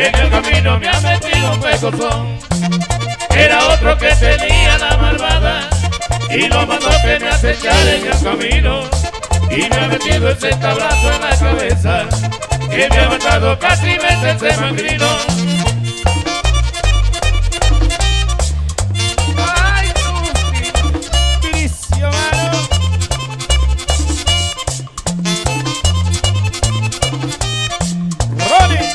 en el camino me ha metido un pecozón. Era otro que tenía la malvada y lo mandó que me acechara en el camino. Y me ha metido ese tablazo en la cabeza que me ha matado casi ese mangrino. Ay, Cristian, mano. Ronnie.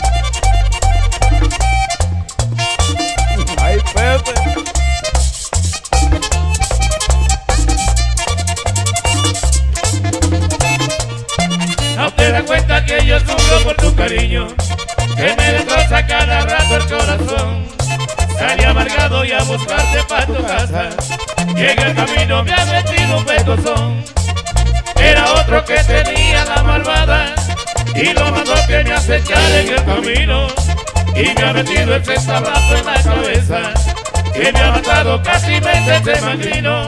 Ay, Pepe. No te das cuenta que yo sufro por tu cariño, que me destroza cada rato el corazón. Salí amargado y a buscarte pa' tu casa, y en el camino me ha metido un pecozón. Era otro que tenía la malvada y lo mandó que me acechara en el camino. Y me ha metido ese tablazo en la cabeza que me ha matado casi ese mangrino.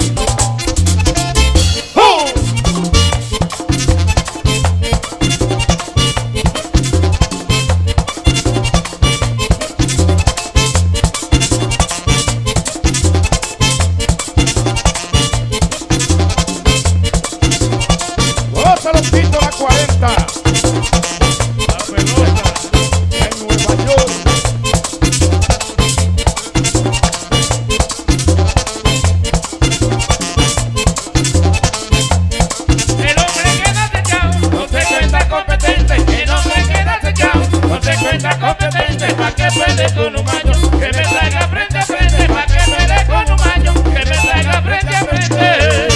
Salonquito la 40. La pelota en Nueva York. El hombre queda acechado, no se cuenta competente. El hombre queda acechado, no se cuenta competente. Pa' que puede con un mayo, que me traiga frente a frente. Pa' que me dé con un mayo, que me traiga frente a frente.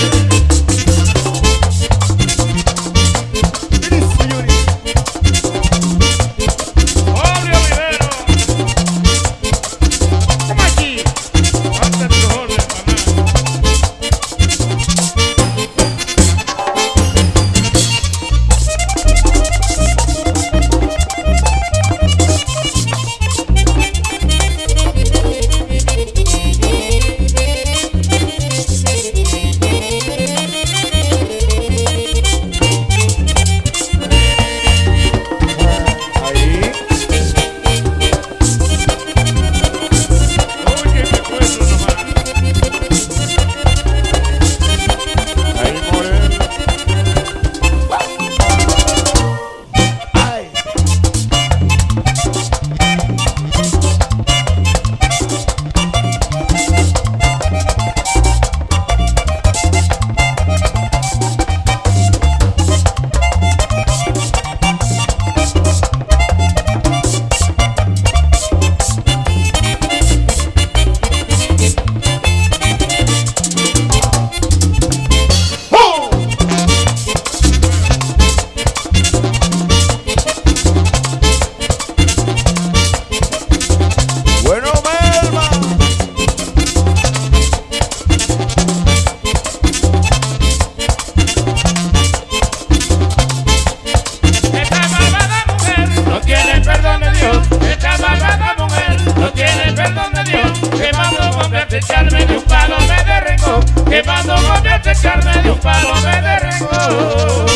Echarme de un palo me derrengó, que mandó a acecharme de un palo me derrengó.